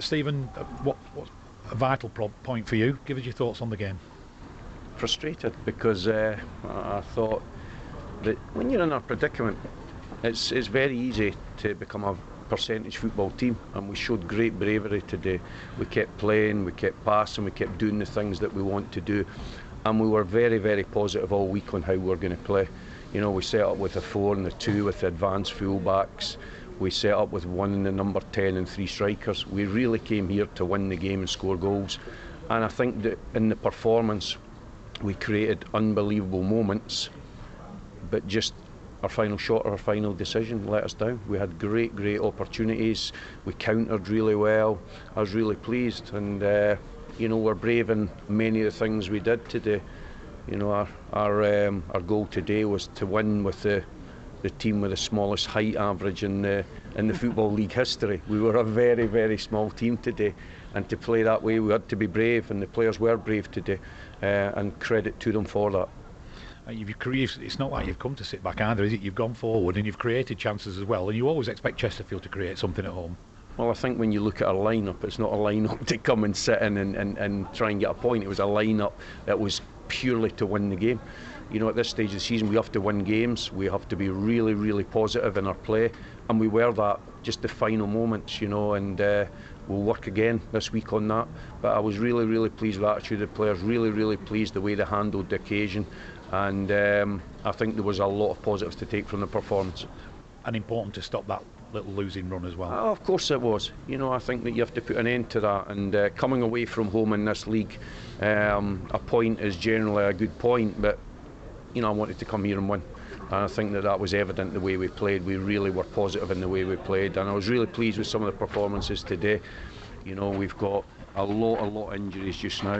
Stephen, what's a vital point for you? Give us your thoughts on the game. Frustrated because I thought that when you're in a predicament, it's very easy to become a percentage football team, and we showed great bravery today. We kept playing, we kept passing, we kept doing the things that we want to do, and we were very, very positive all week on how we were going to play. You know, we set up with a 4 and a 2 with the advanced full-backs. We set up with 1 in the number 10 and 3 strikers. We really came here to win the game and score goals, and I think that in the performance we created unbelievable moments, but just our final shot or our final decision let us down. We had great opportunities. We countered really well. I was really pleased, and you know, we're brave in many of the things we did today. You know, our goal today was to win with the team with the smallest height average in the Football League history. We were a very, very small team today, and to play that way we had to be brave, and the players were brave today, and credit to them for that. It's not like you've come to sit back either, is it? You've gone forward and you've created chances as well, and you always expect Chesterfield to create something at home. Well, I think when you look at our line-up, it's not a line-up to come and sit in and try and get a point. It was a line-up that was purely to win the game. You know, at this stage of the season we have to win games, we have to be really, really positive in our play, and we were that, just the final moments, you know, and we'll work again this week on that. But I was really, really pleased with the attitude of the players, really, really pleased the way they handled the occasion, and I think there was a lot of positives to take from the performance. And important to stop that little losing run as well. Oh, of course it was. You know, I think that you have to put an end to that, and coming away from home in this league, a point is generally a good point, but you know, I wanted to come here and win, and I think that was evident the way we played. We really were positive in the way we played, and I was really pleased with some of the performances today. You know, we've got a lot of injuries just now.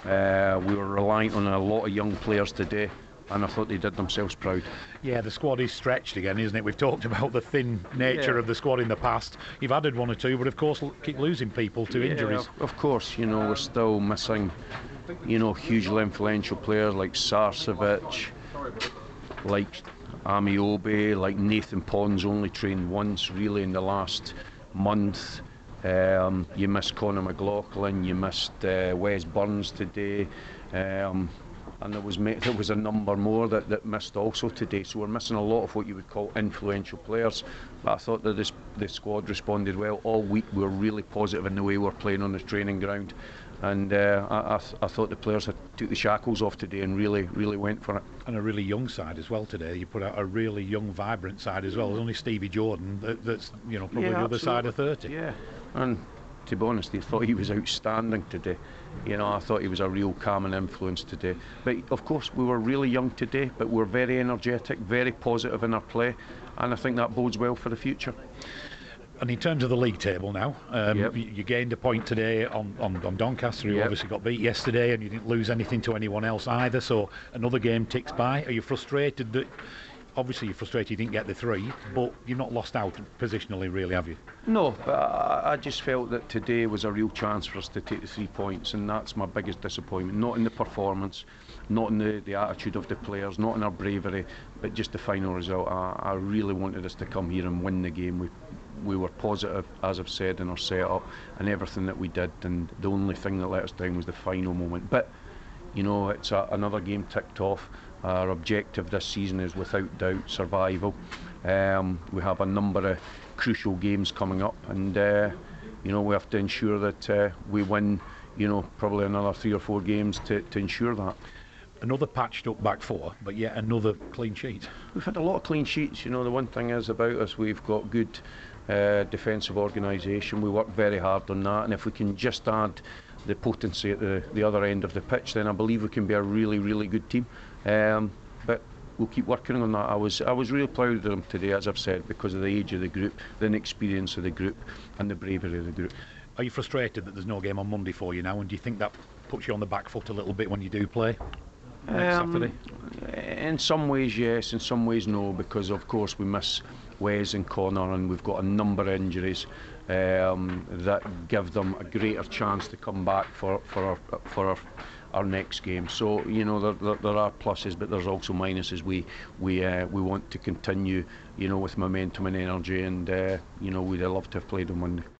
We were reliant on a lot of young players today, and I thought they did themselves proud. Yeah, the squad is stretched again, isn't it? We've talked about the thin nature of the squad in the past. You've added 1 or 2, but of course keep losing people to injuries. Of course, you know, we're still missing, you know, hugely influential players like Sarcevic, like Amiobe, like Nathan Pons only trained once really in the last month. You missed Conor McLaughlin, you missed Wes Burns today, and there was a number more that missed also today. So we're missing a lot of what you would call influential players. But I thought that the squad responded well all week. We were really positive in the way we were playing on the training ground, and I thought the players had took the shackles off today and really went for it. And a really young side as well today. You put out a really young, vibrant side as well. There's only Stevie Jordan that's, you know, probably the other side of 30. Yeah, and to be honest, I thought he was outstanding today. You know, I thought he was a real calming influence today. But of course, we were really young today, but we're very energetic, very positive in our play, and I think that bodes well for the future. And in terms of the league table now, you gained a point today on Doncaster, who obviously got beat yesterday, and you didn't lose anything to anyone else either, so another game ticks by. Are you frustrated that, obviously you're frustrated you didn't get the 3, but you've not lost out positionally really, have you? No, but I just felt that today was a real chance for us to take the 3 points, and that's my biggest disappointment. Not in the performance, not in the attitude of the players, not in our bravery, but just the final result. I really wanted us to come here and win the game. We were positive, as I've said, in our set-up and everything that we did, and the only thing that let us down was the final moment. But, you know, it's another game ticked off. Our objective this season is without doubt survival. We have a number of crucial games coming up, and you know, we have to ensure that we win, you know, probably another 3 or 4 games to ensure that. Another patched up back 4, but yet another clean sheet. We've had a lot of clean sheets. You know, the one thing is about us, we've got good defensive organisation. We work very hard on that, and if we can just add the potency at the other end of the pitch, then I believe we can be a really good team. But we'll keep working on that. I was really proud of them today, as I've said, because of the age of the group, the inexperience of the group, and the bravery of the group. Are you frustrated that there's no game on Monday for you now, and do you think that puts you on the back foot a little bit when you do play next Saturday? In some ways yes, in some ways no, because of course we miss Wes and Conor, and we've got a number of injuries that give them a greater chance to come back for our next game. So, you know, there are pluses, but there's also minuses. We want to continue, you know, with momentum and energy, and you know, we'd love to have played on Monday.